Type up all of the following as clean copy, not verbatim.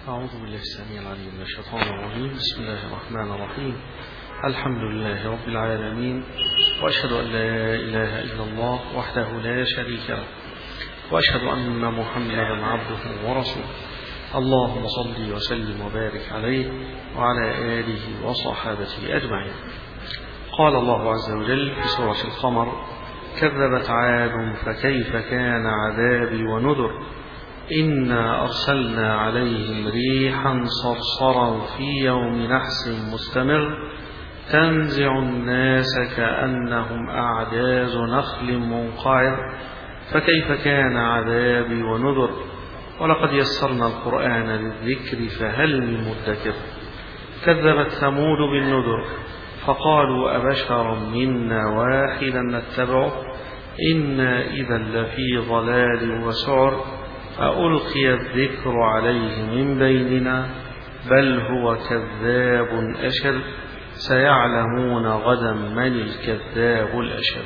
أعوذ بالله السميع العليم من الشيطان الرجيم. بسم الله الرحمن الرحيم. الحمد لله رب العالمين، وأشهد أن لا إله إلا الله وحده لا شريك له، وأشهد أن محمدا عبده ورسوله. اللهم صل وسلم وبارك عليه وعلى آله وصحابته أجمعين. قال الله عز وجل في سورة القمر: كذبت عاد فكيف كان عذابي ونذر إنا أرسلنا عليهم ريحا صرصرا في يوم نحس مستمر تنزع الناس كأنهم أعجاز نخل منقعر فكيف كان عذابي ونذر ولقد يسرنا القرآن للذكر فهل من مدكر. كذبت ثمود بالنذر فقالوا أبشرا منا واحدا نتبعه إنا إذا لفي ضلال وسعر ألقي الذكر عليه من بيننا بل هو كذاب أشر سيعلمون غدا من الكذاب الأشر.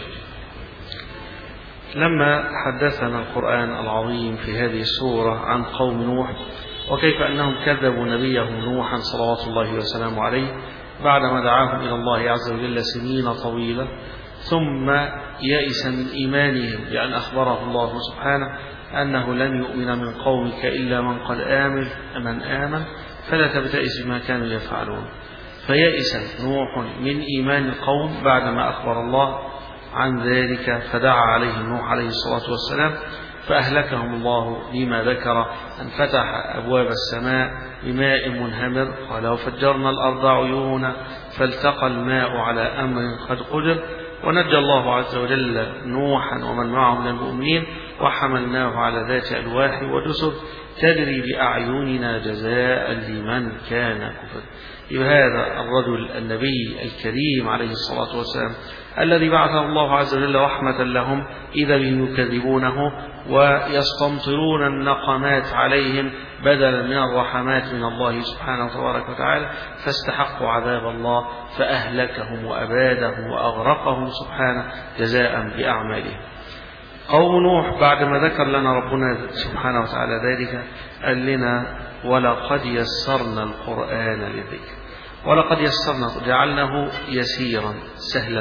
لما حدثنا القرآن العظيم في هذه السورة عن قوم نوح وكيف أنهم كذبوا نبيهم نوحا صلوات الله وسلامه عليه بعدما دعاهم إلى الله عز وجل سنين طويلة، ثم يئس من إيمانهم لأن أخبره الله سبحانه أنه لن يؤمن من قومك إلا من قد من آمن فلا تبتئس بما كانوا يفعلون. فيئس نوح من إيمان القوم بعدما أخبر الله عن ذلك، فدعا عليهم نوح عليه الصلاة والسلام فأهلكهم الله بما ذكر أن فتح أبواب السماء بماء منهمر، قال وفجرنا الأرض عيونا فالتقى الماء على أمر قد قدر، ونجى الله عز وجل نوحا ومن معه من المؤمنين وحملناه على ذات ألواح ودسر تجري بأعيننا جزاء لمن كان كفر. هذا الرجل النبي الكريم عليه الصلاة والسلام الذي بعثه الله عز وجل رحمة لهم إذا بهم يكذبونه ويستمطرون النقمات عليهم بدلا من الرحمات من الله سبحانه وتبارك وتعالى، فاستحقوا عذاب الله فأهلكهم وأبادهم وأغرقهم سبحانه جزاء بأعمالهم. قوم نوح بعدما ذكر لنا ربنا سبحانه وتعالى ذلك قال لنا ولقد يسرنا القرآن للذكر. ولقد يسرنا جعلناه يسيرا سهلا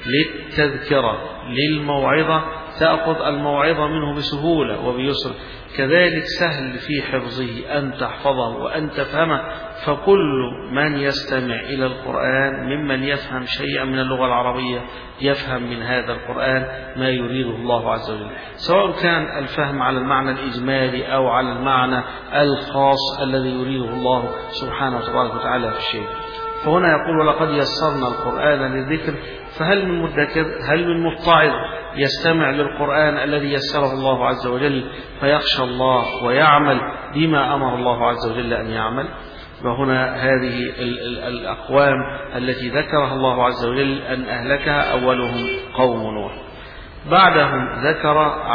للتذكرة للموعظة، تأخذ الموعظة منه بسهولة وبيسر، كذلك سهل في حفظه أن تحفظه وأن تفهمه. فكل من يستمع إلى القرآن ممن يفهم شيئا من اللغة العربية يفهم من هذا القرآن ما يريده الله عز وجل، سواء كان الفهم على المعنى الإجمالي أو على المعنى الخاص الذي يريده الله سبحانه وتبارك وتعالى في الشيء. فهنا يقول ولقد يسرنا القرآن للذكر فهل من مدكر، هل من متعظ يستمع للقرآن الذي يسره الله عز وجل فيخشى الله ويعمل بما أمر الله عز وجل أن يعمل. وهنا هذه الأقوام التي ذكرها الله عز وجل أن أهلكها أولهم قوم نوح، بعدهم ذكر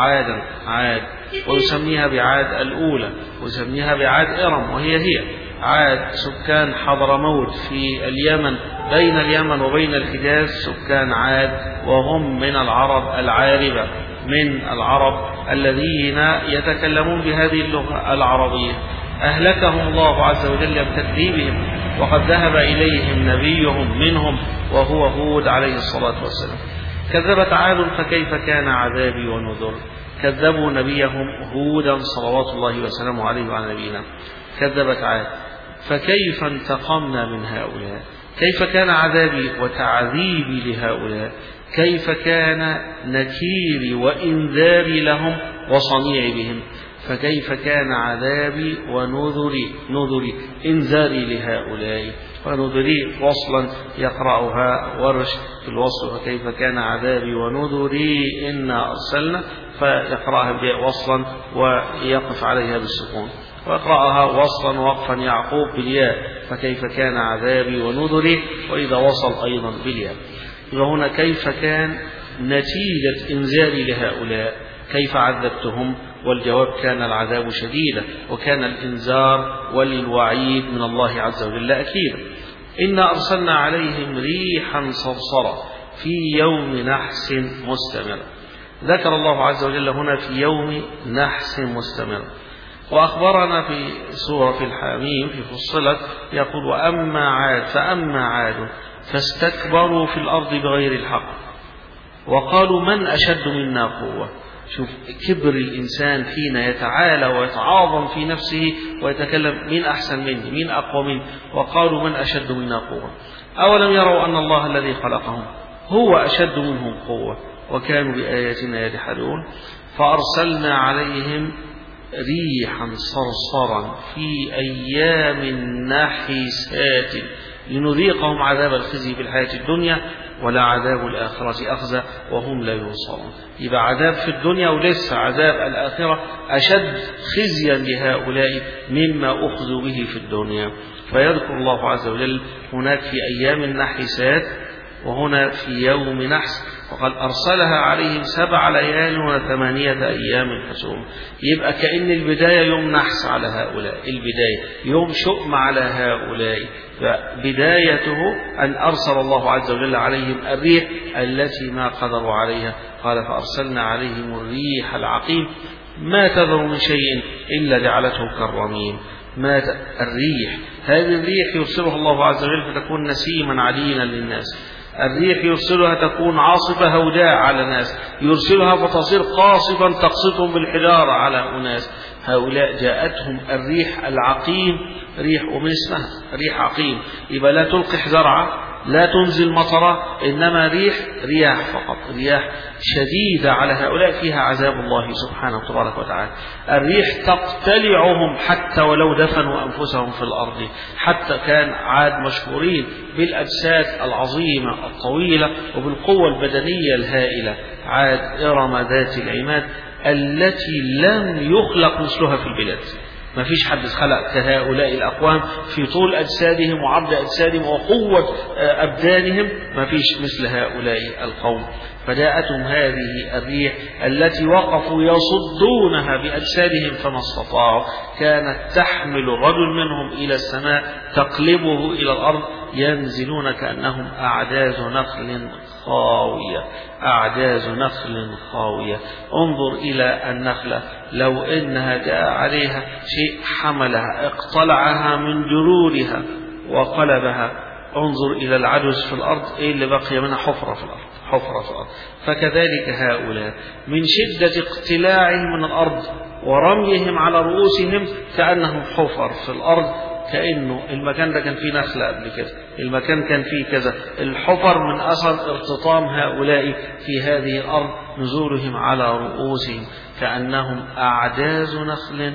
عاد ويسميها بعاد الأولى ويسميها بعاد إرم، وهي عاد سكان حضرموت في اليمن بين اليمن وبين الحجاز، سكان عاد وهم من العرب العاربة من العرب الذين يتكلمون بهذه اللغة العربية. أهلكهم الله عز وجل بتكذيبهم وقد ذهب إليهم نبيهم منهم وهو هود عليه الصلاة والسلام. كذبت عاد فكيف كان عذابي ونذر. كذبوا نبيهم هودا صلوات الله وسلامه عليه وعلى نبينا. كذبت عاد فكيف انتقمنا من هؤلاء، كيف كان عذابي وتعذيبي لهؤلاء، كيف كان نكيري وإنذاري لهم وصنيعي بهم، فكيف كان عذابي ونذري إنذاري لهؤلاء، ونذري وصلا يقرأها ورش في الوصل فكيف كان عذابي ونذري إنا أرسلنا، فيقرأها وصلا ويقف عليها بالسكون، ويقرأها وصلا وقفا يعقوب بالياء فكيف كان عذابي ونذري، وإذا وصل أيضا بالياء. وهنا كيف كان نتيجة إنذاري لهؤلاء، كيف عذبتهم، والجواب كان العذاب شديدا وكان الإنذار والوعيد من الله عز وجل أكيد. إنا أرسلنا عليهم ريحا صرصرا في يوم نحس مستمر. ذكر الله عز وجل هنا في يوم نحس مستمر. وأخبرنا في سورة الحميم في فصلت يقول وأما عاد فأما عاد فاستكبروا في الأرض بغير الحق وقالوا من أشد منا قوة. شوف كبر الإنسان حين يتعالى ويتعاظم في نفسه ويتكلم مين أحسن مني مين أقوى مني. وقالوا من أشد منا قوة أولم يروا أن الله الذي خلقهم هو أشد منهم قوة وكانوا بآياتنا يجحدون. فأرسلنا عليهم ريحا صرصرا في أيام نحسات لنذيقهم عذاب الخزي في الحياة الدنيا ولعذاب الآخرة أخزى وهم لا ينصرون. يبقى عذاب في الدنيا ولسه عذاب الآخرة أشد خزيا لهؤلاء مما أخذوا به في الدنيا. فيذكر الله عز وجل هناك في أيام النحسات وهنا في يوم نحس وقد أرسلها عليهم 7 ليال و8 أيام حسوم. يبقى كأن البداية يوم نحس على هؤلاء البداية يوم شؤم على هؤلاء. فبدايته أن أرسل الله عز وجل عليهم الريح التي ما قدروا عليها. قال فأرسلنا عليهم الريح العقيم ما تذر من شيء إلا جعلته كالرميم. ما الريح هذه الريح يرسلها الله عز وجل فتكون نسيما علينا للناس. الريح يرسلها تكون عاصفة هوداء على الناس يرسلها فتصير قاصفا تقصفهم بالحجارة على أناس. هؤلاء جاءتهم الريح العقيم ريح ومن اسمها ريح عقيم يبقى لا تلقح زرعا لا تنزل مطرا إنما رياح فقط رياح شديدة على هؤلاء فيها عذاب الله سبحانه تبارك وتعالى. الريح تقتلعهم حتى ولو دفنوا أنفسهم في الأرض. حتى كان عاد مشهورين بالأجساد العظيمة الطويلة وبالقوة البدنية الهائلة. عاد إرم ذات العماد التي لم يخلق مثلها في البلاد. ما فيش حد خلق كهؤلاء الأقوام في طول أجسادهم وعرض أجسادهم وقوة أبدانهم ما فيش مثل هؤلاء القوم. فجاءتهم هذه الريح التي وقفوا يصدونها بأجسادهم فما استطاعوا. كانت تحمل رجل منهم إلى السماء تقلبه إلى الأرض ينزلون كأنهم أعجاز نخل خاوية أعجاز نخل خاوية. انظر إلى النخلة لو إنها جاء عليها شيء حملها اقتلعها من جرورها وقلبها. انظر إلى العجز في الأرض إيه اللي بقي منها حفرة في الأرض حفرة في الأرض. فكذلك هؤلاء من شدة اقتلاعهم من الأرض ورميهم على رؤوسهم كأنهم حفر في الأرض. كأنه المكان ده كان فيه نخلة قبل كده المكان كان فيه كذا. الحفر من أثر ارتطام هؤلاء في هذه الأرض نزولهم على رؤوسهم كأنهم أعجاز نخل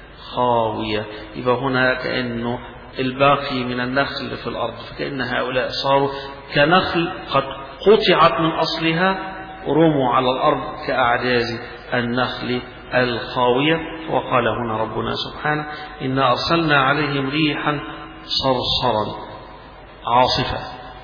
خاوية. يبقى هنا كأنه الباقي من النخل في الأرض فكأن هؤلاء صاروا كنخل قد قطعت من أصلها رموا على الأرض كأعجاز النخل الخاوية. وقال هنا ربنا سبحانه إنا أرسلنا عليهم ريحا صرصرا عاصفة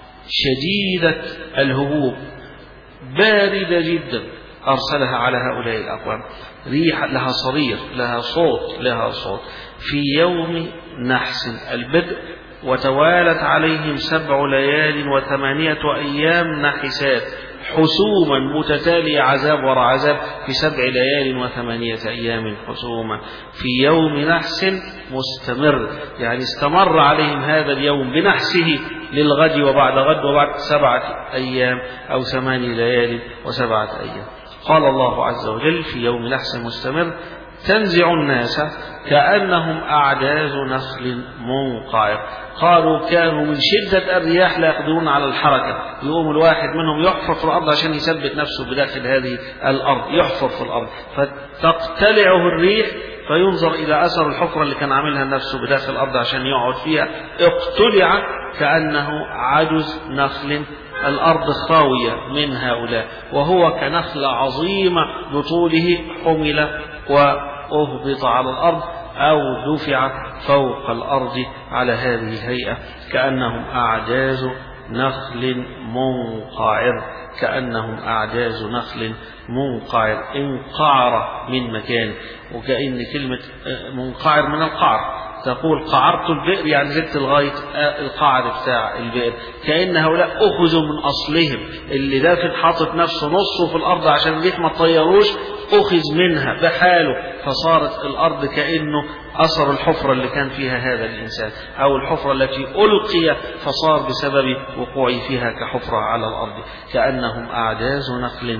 شديدة الهبوب باردة جدا أرسلها على هؤلاء الأقوام. ريح لها صرير لها صوت في يوم نحس البدء وتوالت عليهم 7 ليال و8 أيام نحسات حسوما متتالية عذاب وراء عذاب في 7 ليال و8 أيام حسوما في يوم نحس مستمر. يعني استمر عليهم هذا اليوم بنحسه للغد وبعد غد وبعد 7 أيام أو 8 ليال و7 أيام. قال الله عز وجل في يوم نحس مستمر تنزع الناس كأنهم أعجاز نخل منقعر. قالوا كانوا من شدة الرياح لا يقدرون على الحركة. يقوم الواحد منهم يحفر في الأرض عشان يثبت نفسه بداخل هذه الأرض يحفر في الأرض فتقتلعه الريح فينظر إلى أثر الحفرة اللي كان عاملها نفسه بداخل الأرض عشان يقعد فيها اقتلع كأنه عجز نخل. الأرض خاوية من هؤلاء وهو كنخلة عظيمة بطوله حمل وأهبط على الأرض أو دفع فوق الأرض على هذه الهيئة كأنهم أعجاز نخل منقعر كأنهم أعجاز نخل منقعر. انقعر من مكان وكأن كلمة منقعر من القعر تقول قعرت البئر يعني زدت لغاية القعر بتاع البئر. كأن هؤلاء أخذوا من أصلهم اللي دافن حاطط نفسه نصه في الأرض عشان الريح ما تطيروش أخذ منها بحاله، فصارت الأرض كأنه أثر الحفرة اللي كان فيها هذا الإنسان، أو الحفرة التي ألقي فصار بسبب وقوعه فيها كحفرة على الأرض، كأنهم أعجاز نخل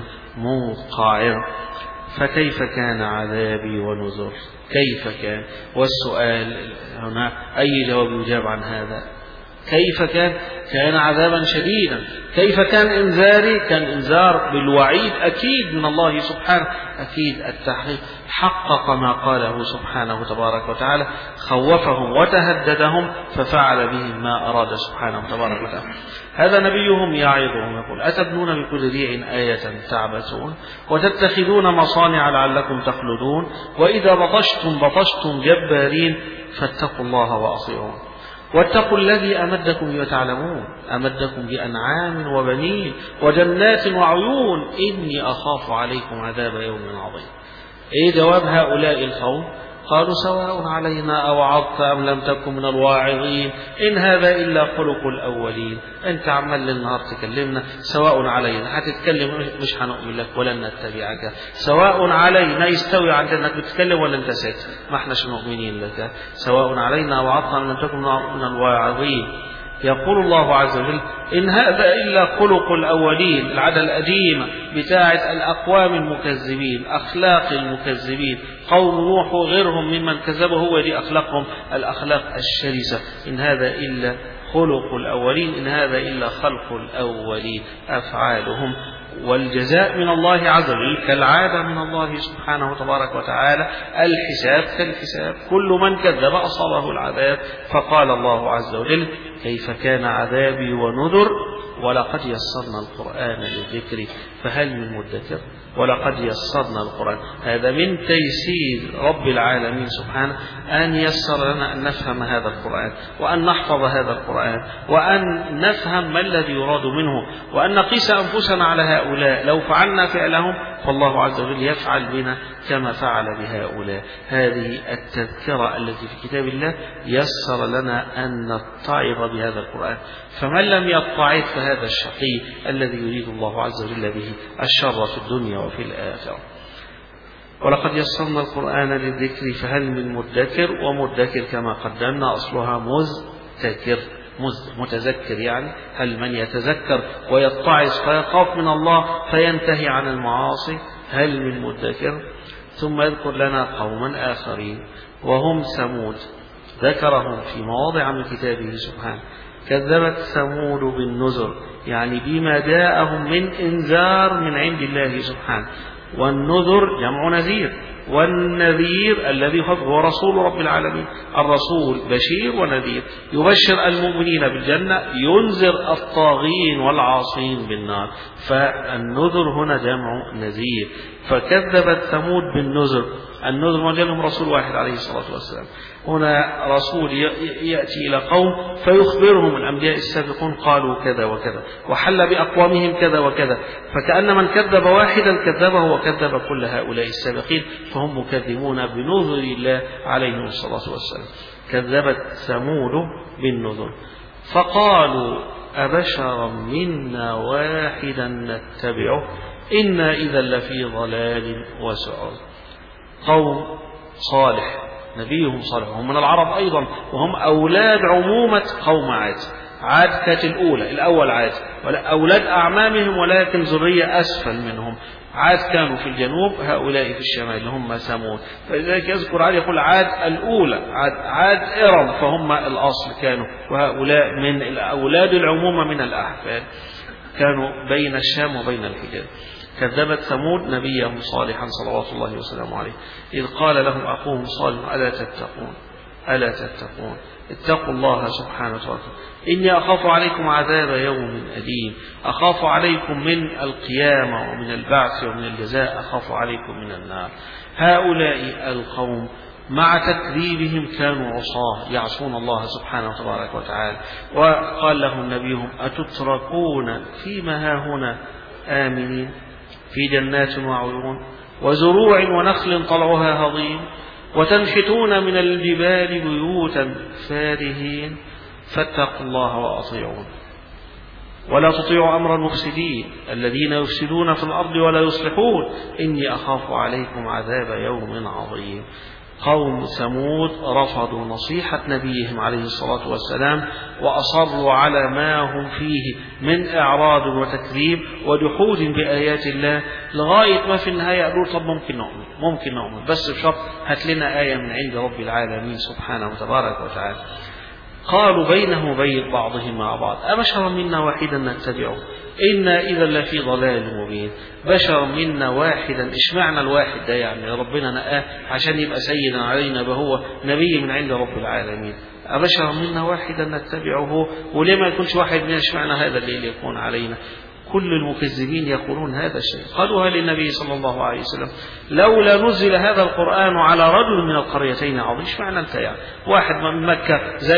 منقعر. فكيف كان عذابي ونذر؟ كيف كان؟ والسؤال هنا أي جواب يجاب عن هذا؟ كيف كان؟ كان عذابا شديدا. كيف كان إنذاري؟ كان إنذار بالوعيد أكيد من الله سبحانه، أكيد التحقيق حقق ما قاله سبحانه تبارك وتعالى، خوفهم وتهددهم ففعل بهم ما أراد سبحانه تبارك وتعالى. هذا نبيهم يعظهم يقول: أتبنون بكل ريع آية تعبثون وتتخذون مصانع لعلكم تخلدون وإذا بطشتم جبارين فاتقوا الله وأطيعون واتقوا الذي أمدكم وتعلمون أمدكم بأنعام وبنين وجنات وعيون إني أخاف عليكم عذاب يوم عظيم. إيه جواب هؤلاء القوم؟ قالوا: سواء علينا أوعظت أم لم تكن من الواعظين إن هذا إلا خلق الأولين. أنت عمال النهار تكلمنا، سواء علينا، هتتكلم مش هنؤمن لك ولن نتبعك، سواء علينا يستوي عندنا أنك بتتكلم ولا أنت ساكت، ما احناش مؤمنين لك، سواء علينا أوعظت أم لم تكن من الواعظين. يقول الله عز وجل: إن هذا إلا خلق الأولين، العادة القديمة بتاعة الأقوام المكذبين، أخلاق المكذبين، قوم نوح وغيرهم ممن كذبوا، هو دي أخلاقهم، الأخلاق الشرسة. إن هذا إلا خلق الأولين، إن هذا إلا خلق الأولين، أفعالهم. والجزاء من الله عز وجل كالعادة من الله سبحانه تبارك وتعالى، الحساب كالحساب، كل من كذب أصابه العذاب. فقال الله عز وجل: كيف كان عذابي ونذر ولقد يسرنا القرآن للذكر فهل من مدكر. ولقد يسرنا القرآن، هذا من تيسير رب العالمين سبحانه أن يسر لنا أن نفهم هذا القرآن وأن نحفظ هذا القرآن وأن نفهم ما الذي يراد منه وأن نقيس أنفسنا على هؤلاء. لو فعلنا فعلهم فالله عز وجل يفعل بنا كما فعل بهؤلاء. هذه التذكرة التي في كتاب الله يسر لنا أن نتعظ بهذا القرآن، فمن لم يتعظ فهذا الشقي الذي يريد الله عز وجل به الشر في الدنيا وفي الآخرة. ولقد يسرنا القرآن للذكر فهل من مدكر. ومدكر كما قدمنا أصلها مذكر، متذكر، يعني هل من يتذكر ويتعظ فيخاف من الله فينتهي عن المعاصي، هل من مدكر. ثم يذكر لنا قوما آخرين وهم ثمود، ذكرهم في مواضع من كتابه سبحانه. كذبت ثمود بالنذر، يعني بما جاءهم من إنذار من عند الله سبحانه. والنذر جمع نذير، والنذير الذي هو رسول رب العالمين. الرسول بشير ونذير، يبشر المؤمنين بالجنة، ينذر الطاغين والعاصين بالنار. فالنذر هنا جمع نذير. فكذبت ثمود بالنذر، النذر ما جاءهم رسول واحد عليه الصلاة والسلام. هنا رسول يأتي إلى قوم فيخبرهم الأنبياء السابقون قالوا كذا وكذا وحل بأقوامهم كذا وكذا، فكأن من كذب واحدا كذبه وكذب كل هؤلاء السابقين، فهم مكذبون بنذر الله عليه الصلاة والسلام. كذبت ثمود بالنذر فقالوا أبشرا منا واحدا نتبعه إنا إذا لفي ضلال وسعر. قوم صالح، نبيهم صالح، هم من العرب أيضا، وهم أولاد عمومة قوم عاد. عاد كانت الأول عاد، أولاد أعمامهم ولكن ذرية أسفل منهم. عاد كانوا في الجنوب، هؤلاء في الشمال اللي هم ثمود. فلذلك يذكر عاد يقول عاد الأولى، عاد إرم، فهم الأصل كانوا، وهؤلاء من أولاد العمومة من الأحفاد، كانوا بين الشام وبين الحجاز. كذبت ثمود نبيهم صالحا صلوات الله وسلامه عليه إذ قال لهم أخوهم صالح ألا تتقون اتقوا الله سبحانه وتعالى إني أخاف عليكم عذاب يوم أليم. أخاف عليكم من القيامة ومن البعث ومن الجزاء، أخاف عليكم من النار. هؤلاء القوم مع تكذيبهم كانوا عصاة يعصون الله سبحانه وتبارك وتعالى. وقال لهم نبيهم أتتركون فيما هاهنا آمنين في جنات وعيون وزروع ونخل طلعها هضيم وتنحتون من الجبال بيوتا فارهين فاتقوا الله وأطيعون. ولا تطيعوا أمر المفسدين الذين يفسدون في الأرض ولا يصلحون إني أخاف عليكم عذاب يوم عظيم. قوم ثمود رفضوا نصيحة نبيهم عليه الصلاة والسلام وأصروا على ما هم فيه من إعراض وتكذيب وجحود بآيات الله، لغاية ما في النهاية قالوا طب ممكن نؤمن بس بشرط هات لنا آية من عند رب العالمين سبحانه وتبارك وتعالى. قالوا بينهم وبين بعضهم مع بعض أبشرا منا واحدا نتبعه إنا إذا لفي ضلال مبين. بشرا منا واحدا، اشمعنى الواحد ده؟ يعني ربنا نقاه عشان يبقى سيدا علينا، فهو نبي من عند رب العالمين. أبشرا منا واحدا نتبعه، وليه ما يكونش واحد منا؟ اشمعنى هذا اللي يكون علينا؟ كل المكذبين يقولون هذا الشيء. قالوا للنبي صلى الله عليه وسلم لولا نزل هذا القرآن على رجل من القريتين عظيم. ايش معنى انت يعني واحد من مكة زي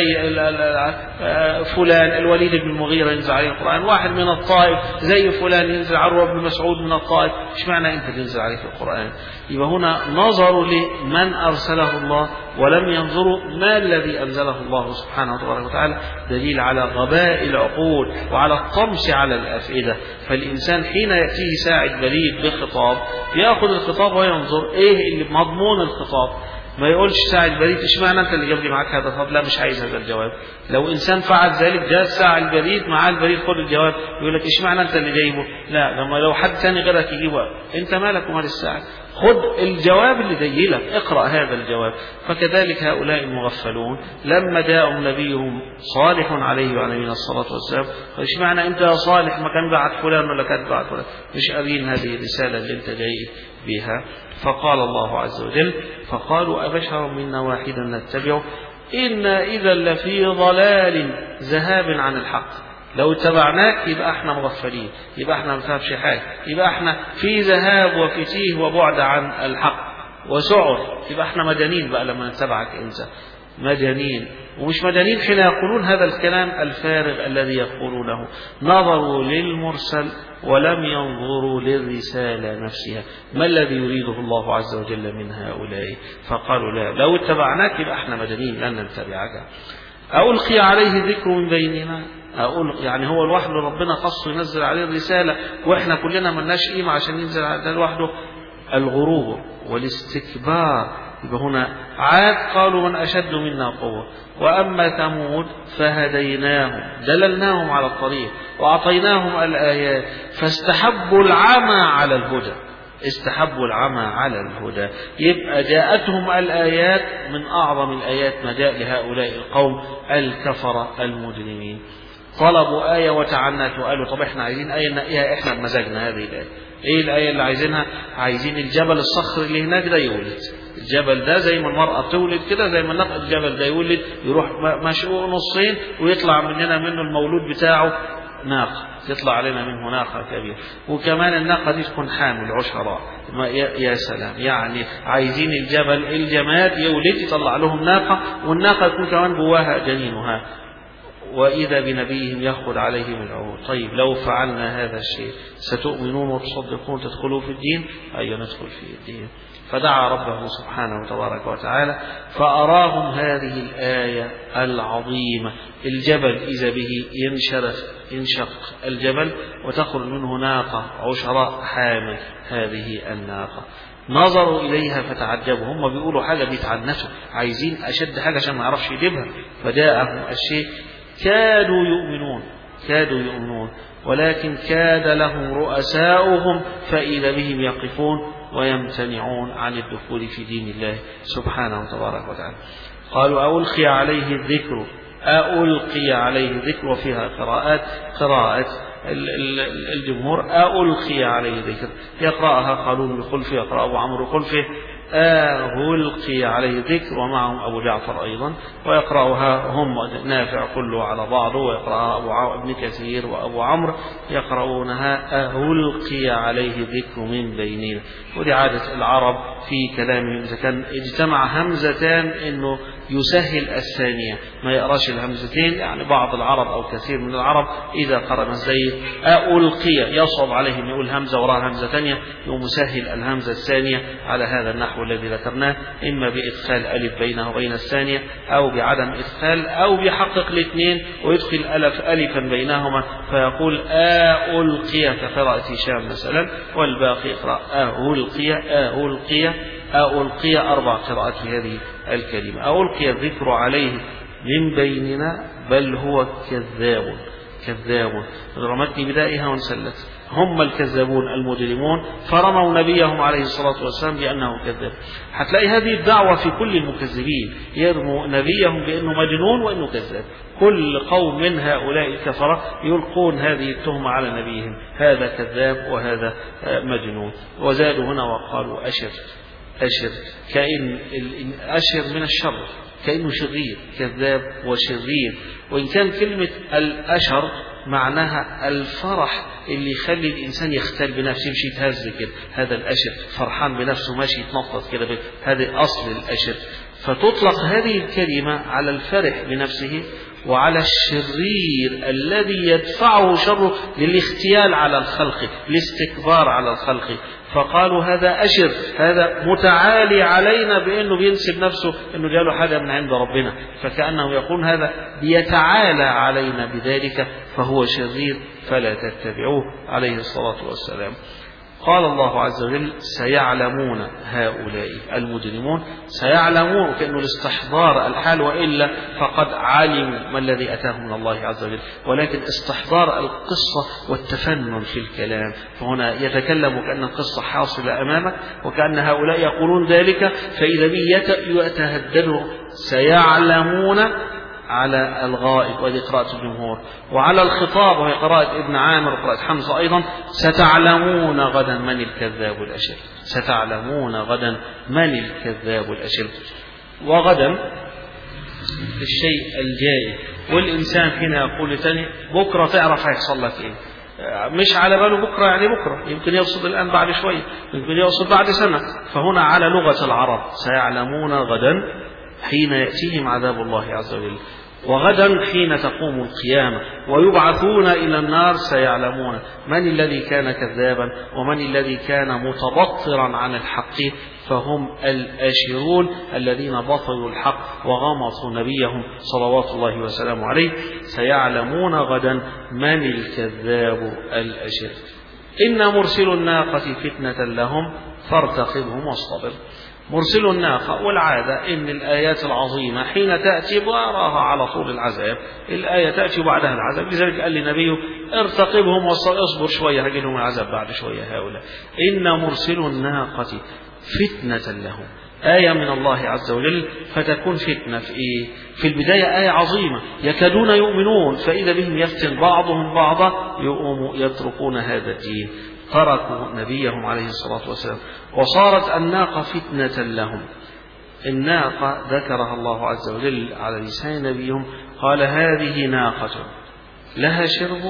فلان الوليد بن المغيرة ينزل عليه القرآن، واحد من الطائف زي فلان ينزل عروة بن مسعود من الطائف، ايش معنى انت تنزل عليه القرآن؟ يبقى هنا نظروا لمن أرسله الله ولم ينظروا ما الذي أنزله الله سبحانه وتعالى، دليل على غباء العقول وعلى الطمس على الأفئدة. فالإنسان حين يأتيه ساعد بليد بخطاب يأخذ الخطاب وينظر إيه اللي مضمون الخطاب، ما يقولش ساعد بليد إيش معنى أنت اللي جاب لي معك هذا الخطاب؟ لا مش عايز هذا الجواب. لو إنسان فعل ذلك جاء ساعد البليد مع البليد خد الجواب، يقول لك إيش معنى أنت اللي جايبه؟ لا، لما لو حد ثاني غيرك يجيبه أنت مالك ومال الساعد، خذ الجواب اللي جاي لك، اقرأ هذا الجواب. فكذلك هؤلاء المغفلون لما جاءهم نبيهم صالح عليه وعلى نبينا الصلاة والسلام، فإيش معنى أنت يا صالح ما كان بعت فلان ولا كان بعت فلان؟ مش قابلين هذه الرسالة اللي أنت جاي بها. فقال الله عز وجل فقالوا أبشر منا واحدا نتبعه إنا إذا لفي ضلال ذهاب عن الحق. لو اتبعناك يبقى احنا مغفلين، يبقى احنا ما بنفهمش حاجه، يبقى احنا في ذهاب وفي تيه وبعد عن الحق وسعر، يبقى احنا مجانين بقى لما نتبعك انت، مجانين. ومش مجانين حين يقولون هذا الكلام الفارغ الذي يقولونه، نظروا للمرسل ولم ينظروا للرسالة نفسها، ما الذي يريده الله عز وجل من هؤلاء؟ فقالوا لا، لو اتبعناك يبقى احنا مجانين لن نتبعك. ألقي عليه ذكر من بيننا، يعني هو لوحده ربنا خصه ينزل عليه الرسالة واحنا كلنا ملناش قيمة عشان ينزل عليه لوحده؟ الغرور والاستكبار. يبقى هنا عاد قالوا من أشد منا قوة. وأما ثمود فهديناهم، دللناهم على الطريق وأعطيناهم الآيات فاستحبوا العمى على الهدى، استحبوا العمى على الهدى. يبقى جاءتهم الآيات، من أعظم الآيات ما جاء لهؤلاء القوم الكفرة المجرمين. طلبوا آية وتعنت وقالوا طب احنا عايزين آية نلاقيها احنا بمزاجنا. هذه الآية ايه الآية اللي عايزينها؟ عايزين الجبل الصخر اللي هناك ده يولد، الجبل ده زي ما المرأة تولد كده، زي ما نقل الجبل ده يولد، يروح مشقوق نصين ويطلع منه المولود بتاعه ناقة، تطلع علينا منه ناقة كبيرة، وكمان الناقة دي تكون حامل عشراء. يا سلام، يعني عايزين الجبل الجماد يولد يطلع لهم ناقة، والناقة يكون كمان جواها جنينها، وإذا بنبيهم يأخذ عليهم العهود. طيب لو فعلنا هذا الشيء ستؤمنون وتصدقون تدخلوا في الدين؟ أي ندخل في الدين. فدعا ربه سبحانه وتبارك وتعالى فأراهم هذه الآية العظيمة. الجبل إذا به ينشق الجبل وتخرج منه ناقة عشراء حامل، هذه الناقة. نظروا إليها فتعجبوا، هم بيقولوا حاجة بيتعنتوا، عايزين أشد حاجة عشان ما يعرفش يجيبها. فجاءهم الشيء كادوا يؤمنون ولكن كاد لهم رؤساؤهم فإذا بهم يقفون ويمتنعون عن الدخول في دين الله سبحانه وتبارك وتعالى. قالوا ألقي عليه الذكر، وفيها قراءة الجمهور ألقي عليه ذكر، يقرأها قالون بخلفه، يقرأ أبو عمرو بخلفه ألقي عليه ذكر، ومعهم أبو جعفر أيضا، ويقرأها هم نافع كله على بعضه، ويقرأها ابن كثير وأبو عمرو يقرؤونها ألقي عليه ذكر من بيننا. ودي عادة العرب في كلامهم، إذا كان اجتمع همزتان إنه يسهل الثانية، ما يقراش الهمزتين. يعني بعض العرب أو كثير من العرب إذا قرأ زي ألقي يصعب عليه أن يقول همزة وراء همزة ثانية، يقوم يسهل الهمزة الثانية على هذا النحو الذي ذكرناه، إما بإدخال ألف بينه وبين الثانية، أو بعدم إدخال، أو بيحقق الاثنين ويدخل ألفا بينهما فيقول ألقي كقراءة هشام مثلا، والباقي يقرأ ألقي 4 قراءات في هذه الكلمة. ألقي الذكر عليه من بيننا بل هو كذاب. رمتني بدائها وانسلت. هم الكذابون المجرمون، فرموا نبيهم عليه الصلاة والسلام بأنه كذاب. هتلاقي هذه الدعوة في كل المكذبين، يرموا نبيهم بأنه مجنون وأنه كذاب. كل قوم من هؤلاء الكفرة يلقون هذه التهمة على نبيهم، هذا كذاب وهذا مجنون. وزادوا هنا وقالوا أشر، كأن أشر من الشر، كأنه شرير، كذاب وشرير. وإن كان كلمة الأشر معناها الفرح اللي يخلي الإنسان يختل بنفسه، يمشي يتهز كده، هذا الأشر، فرحان بنفسه ماشي يتنطط كده، هذا أصل الأشر. فتطلق هذه الكلمة على الفرح بنفسه وعلى الشرير الذي يدفعه شره للاختيال على الخلق، الاستكبار على الخلق. فقالوا هذا أشر، هذا متعالي علينا بأنه بينسب نفسه أنه جاله حاجة من عند ربنا، فكأنه يقول هذا بيتعالى علينا بذلك فهو شرير فلا تتبعوه عليه الصلاة والسلام. قال الله عز وجل سيعلمون هؤلاء المجرمون، سيعلمون كأنه الاستحضار الحال، وإلا فقد علموا ما الذي أتاهم من الله عز وجل، ولكن استحضار القصة والتفنن في الكلام. فهنا يتكلم كأن القصة حاصلة أمامك، وكأن هؤلاء يقولون ذلك، فإذا به يتهدده سيعلمون على الغائب، وهذه قراءة الجمهور. وعلى الخطاب وهي قراءة ابن عامر وقراءة حمزة أيضا ستعلمون غدا من الكذاب الأشر، ستعلمون غدا من الكذاب الأشر. وغدا الشيء الجاي، والإنسان هنا يقول تاني بكرة تعرف هيحصل لك إيه، مش على باله بكرة يعني بكرة، يمكن يقصد الآن بعد شوية، يمكن يقصد بعد سنة. فهنا على لغة العرب سيعلمون غدا حين يأتيهم عذاب الله عز وجل، وغدا حين تقوم القيامة ويبعثون إلى النار سيعلمون من الذي كان كذابا ومن الذي كان متبطرا عن الحق، فهم الآشرون الذين بطلوا الحق وغمصوا نبيهم صلوات الله وسلامه عليه. سيعلمون غدا من الكذاب الأشر. إن مرسل الناقة فتنة لهم فارتقبهم واصطبر. مرسل الناقة، والعادة إن الآيات العظيمة حين تأتي وراها على طول العذاب، الآية تأتي بعدها العذاب، لذلك قال لنبيه ارتقبهم واصبر شوية هجلهم العذاب بعد شوية هؤلاء. إن مرسل الناقة فتنة لهم، آية من الله عز وجل، فتكون فتنة في إيه؟ في البداية آية عظيمة يكادون يؤمنون، فإذا بهم يفتن بعضهم بعضا يقوموا يتركون هذا الدين، تركوا نبيهم عليه الصلاة والسلام، وصارت الناقة فتنة لهم. الناقة ذكرها الله عز وجل على لسان نبيهم، قال هذه ناقة لها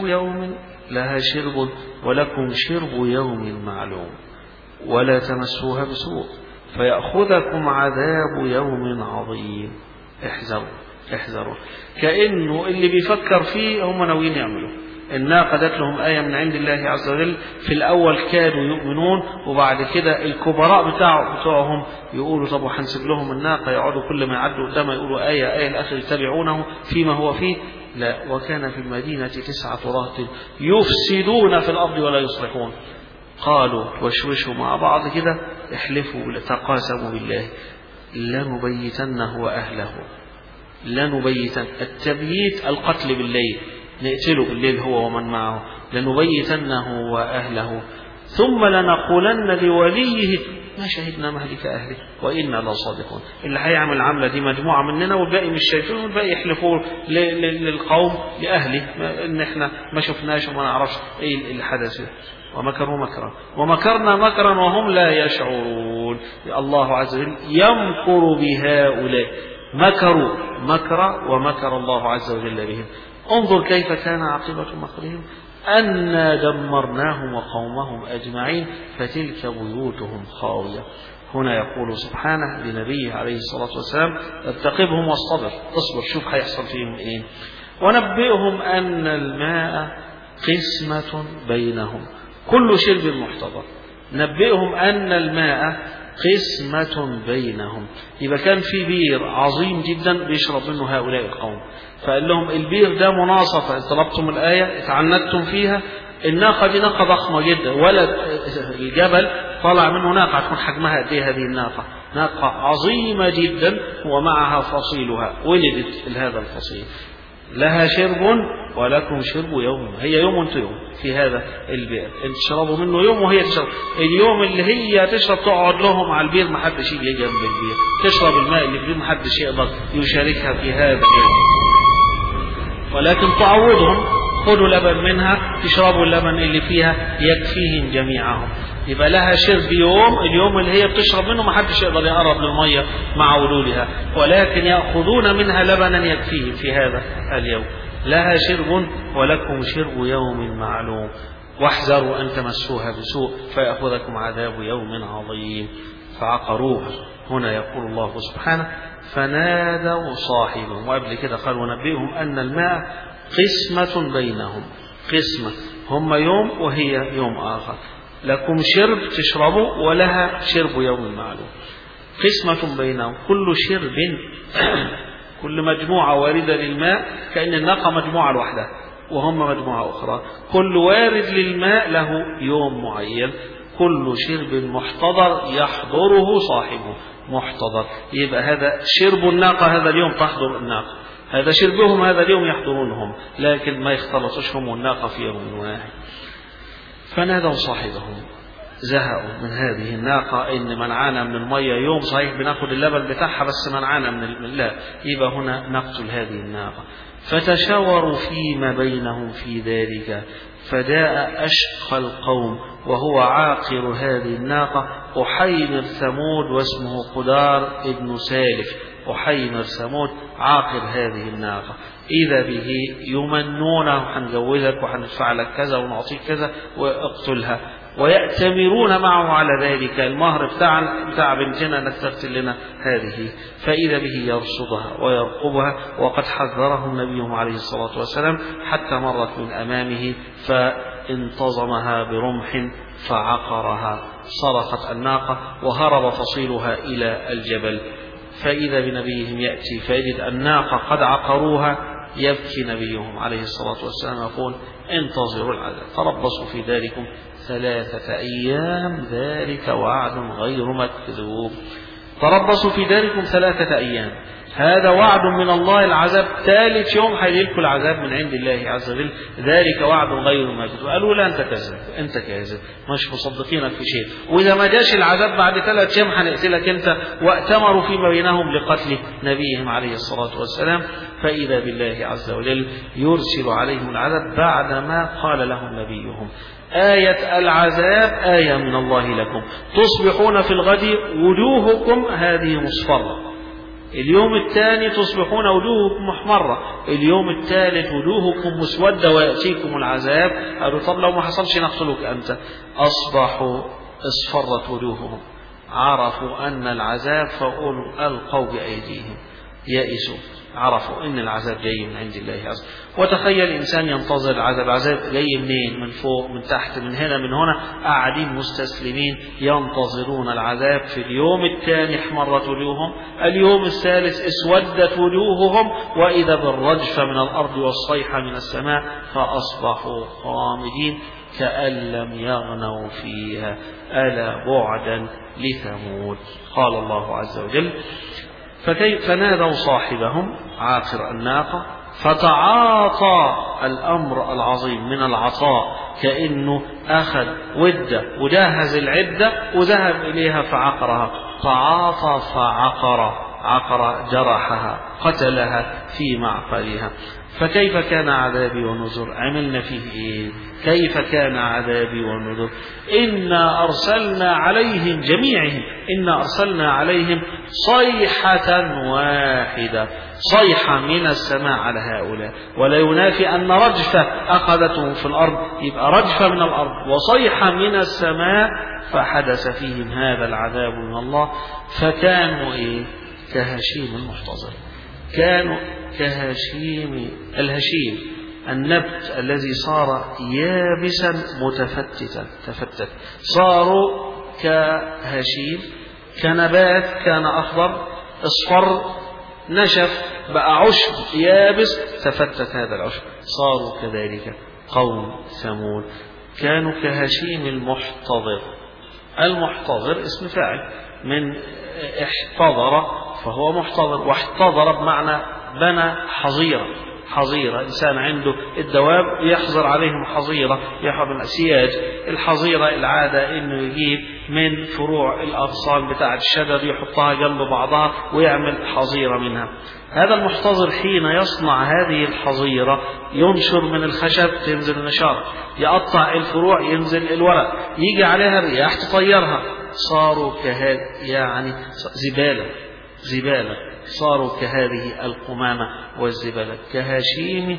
شرب ولكم شرب يوم معلوم ولا تمسوها بسوء فيأخذكم عذاب يوم عظيم. احذروا. كأنه اللي بيفكر فيه هم ناويين يعملوا. الناقة جات لهم آية من عند الله عز وجل، في الأول كانوا يؤمنون، وبعد كده الكبراء بتوعهم يقولوا طب وحنسيب لهم الناقة، يقعدوا كل ما يعدوا قدامها يقولوا آية الآخر يتبعونه فيما هو فيه. لا، وكان في المدينة 9 رهط يفسدون في الأرض ولا يصلحون. قالوا وشوشوا مع بعض كده، احلفوا تقاسموا بالله لنبيتنه وأهله. التبييت القتل بالليل، نقتله بالليل هو ومن معه، لنبيتنه وأهله ثم لنقولن لوليه ما شهدنا مهلك أهله وإنا لصادقون. اللي هيعمل العملة دي مجموعة مننا والباقي مش شايفين، والباقي يحلفوا للقوم لأهله إن إحنا ما شفناش وما نعرفش إيه اللي حدث. ومكروا مكرا ومكرنا مكرا وهم لا يشعرون. الله عز وجل يمكر بهؤلاء، مكروا مكرا ومكر الله عز وجل بهم. انظر كيف كان عاقبة مكرهم، أنا دمرناهم وقومهم أجمعين فتلك بيوتهم خاوية. هنا يقول سبحانه لنبيه عليه الصلاة والسلام ارتقبهم واصطبر، اصبر شوف هيحصل فيهم ايه. ونبئهم أن الماء قسمة بينهم كل شرب محتضر. نبئهم أن الماء قسمة بينهم. يبقى كان في بير عظيم جدا بيشرب منه هؤلاء القوم، فقال لهم البير ده مناصفة، طلبتم الآية تعنتم فيها، الناقة دي ناقة ضخمة جدا، ولا الجبل طلع منه ناقة هتكون حجمها قد ايه هذه الناقة؟ ناقة عظيمة جدا ومعها فصيلها، ولدت هذا الفصيل، لها شرب ولكم شرب يوم، هي يوم وانتم يوم في هذا البئر، انت تشربوا منه يوم وهي تشرب. اليوم اللي هي تشرب تقعد لهم على البير، ما حدش يجي جنب البير، تشرب الماء اللي في البير، ما حدش يقدر يشاركها في هذا اليوم، ولكن تعوضهم، خذوا لبن منها تشربوا اللبن اللي فيها يكفيهم جميعهم. يبقى لها شرب يوم، اليوم اللي هي بتشرب منه ما حدش يقدر يقرب للمية مع ولولها، ولكن يأخذون منها لبنا يكفيهم في هذا اليوم. لها شرب ولكم شرب يوم معلوم واحذروا أن تمسوها بسوء فيأخذكم عذاب يوم عظيم فعقروها. هنا يقول الله سبحانه فنادوا صاحبهم، وقبل كده قال ونبئهم أن الماء قسمة بينهم، قسمة، هم يوم وهي يوم آخر، لكم شرب تشربوا ولها شرب يوم معلوم، قسمة بينهم كل شرب كل مجموعة واردة للماء، كأن الناقة مجموعة لوحدها وهم مجموعة أخرى، كل وارد للماء له يوم معين، كل شرب محتضر يحضره صاحبه، محتضر. يبقى هذا شرب الناقة هذا اليوم تحضر الناقة، هذا شربهم هذا اليوم يحضرونهم، لكن ما يختلطش هم والناقة في يوم واحد. فنادوا صاحبهم، زهقوا من هذه الناقة، إن منعانا من المية يوم، صحيح بناخد اللبن بتاعها بس منعانا من لا، يبقى هنا نقتل هذه الناقة. فتشاوروا فيما بينهم في ذلك، فجاء أشقى القوم وهو عاقر هذه الناقة أحيمر ثمود، واسمه قدار ابن سالف، أحيمر ثمود عاقر هذه الناقة، إذا به يمنونه هنجوزك وهندفع لك كذا ونعطيك كذا واقتلها، ويأتمرون معه على ذلك، المهر بتاع بنتنا انك تقتل لنا هذه، فإذا به يرصدها ويرقبها، وقد حذره النبي عليه الصلاة والسلام حتى مرت من أمامه فانتظمها برمح فعقرها، صرخت الناقة وهرب فصيلها إلى الجبل، فإذا بنبيهم يأتي فيجد الناقة قد عقروها، يبكي نبيهم عليه الصلاة والسلام يقول انتظروا العذاب، تربصوا في ذلكم 3 أيام ذلك وعد غير مكذوب. تربصوا في ذلكم 3 أيام، هذا وعد من الله، العذاب 3 يوم هيجيلكم العذاب من عند الله عز وجل، ذلك وعد غير مكذوب. قالوا لا أنت كذب، أنت كاذب، مش مصدقينك في شيء، وإذا ما جاش العذاب بعد 3 أيام هنقتلك أنت. وأتمروا فيما بينهم لقتل نبيهم عليه الصلاة والسلام، فإذا بالله عز وجل يرسل عليهم العذاب بعدما قال لهم نبيهم آية العذاب آية من الله لكم، تصبحون في الغد وجوهكم هذه مصفرة، اليوم الثاني تصبحون وجوهكم محمرة، اليوم الثالث وجوهكم مسودة ويأتيكم العذاب. قالوا طب لو ما حصلش نقتلك أنت. أصبحوا اصفرت وجوههم، عرفوا أن العذاب فألقوا بأيديهم، يئسوا، عرفوا ان العذاب جاي من عند الله عز وجل. وتخيل انسان ينتظر العذاب، عذاب جاي منين؟ من فوق، من تحت، من هنا، من هنا، قاعدين مستسلمين ينتظرون العذاب. في اليوم الثاني احمرت وجوههم، اليوم الثالث اسودت وجوههم، واذا بالرجف من الارض والصيحة من السماء، فاصبحوا خامدين كأن لم يغنوا فيها، ألا بعدا لثمود. قال الله عز وجل فنادوا صاحبهم عاقر الناقة، فتعاطى الأمر العظيم من العطاء، كأنه أخذ ودة وجهز العدة وذهب إليها فعقرها، تعاطى فعقر عقر جرحها قتلها في معقلها. فكيف كان عذابي ونذر؟ عملنا فيه إيه؟ كيف كان عذابي ونذر؟ إنا أرسلنا عليهم جميعهم، إنا أرسلنا عليهم صيحة واحدة، صيحة من السماء على هؤلاء، ولا ينافي أن رجفة أخذتهم في الأرض، يبقى رجفة من الأرض وصيحة من السماء، فحدث فيهم هذا العذاب من الله. فكانوا إيه؟ كهشيم المحتضر، كانوا كهشيم الهشيم، النبت الذي صار يابسا تفتت، صاروا كهشيم، كنبات كان أخضر اصفر نشف بقى عشب يابس، تفتت هذا العشب، صاروا كذلك قوم ثمود، كانوا كهشيم المحتضر. المحتضر اسم فاعل من احتضر فهو محتضر، واحتضر بمعنى بنى حظيرة، حظيرة إنسان عنده الدواب يحظر عليهم حظيرة، يحظر السياج. الحظيرة العادة إنه يجيب من فروع الأغصان بتاعة الشجر يحطها جنب بعضها ويعمل حظيرة منها. هذا المحتضر حين يصنع هذه الحظيرة ينشر من الخشب تنزل النشار، يقطع الفروع ينزل الورق، يجي عليها الرياح تطيرها، صاروا كهذا يعني زبالة، صاروا كهذه القمامة والزبالة، كهشيم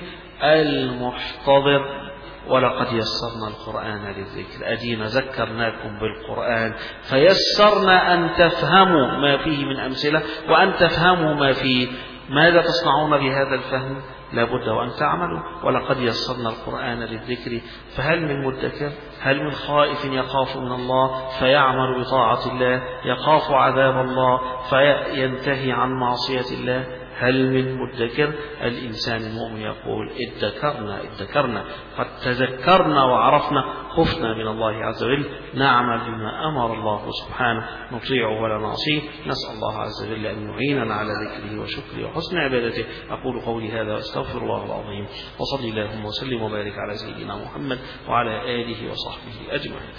المحتضر. ولقد يسرنا القرآن للذكر، أدينا ذكرناكم بالقرآن فيسرنا أن تفهموا ما فيه من أمثلة وأن تفهموا ما فيه. ماذا تصنعون بهذا الفهم؟ لابد وأن تعملوا. ولقد يسرنا القرآن للذكر فهل من مدكر؟ هل من خائف يخاف من الله فيعمل بطاعة الله، يخاف عذاب الله فينتهي عن معصية الله؟ هل من مدكر؟ الإنسان المؤمن يقول ادكرنا قد تذكرنا وعرفنا، خفنا من الله عز وجل، نعمل بما أمر الله سبحانه، نطيعه ولا نعصيه. نسأل الله عز وجل أن يعيننا على ذكره وشكره وحسن عبادته. أقول قولي هذا واستغفر الله العظيم، وصلي اللهم وسلم وبارك على سيدنا محمد وعلى آله وصحبه أجمعين.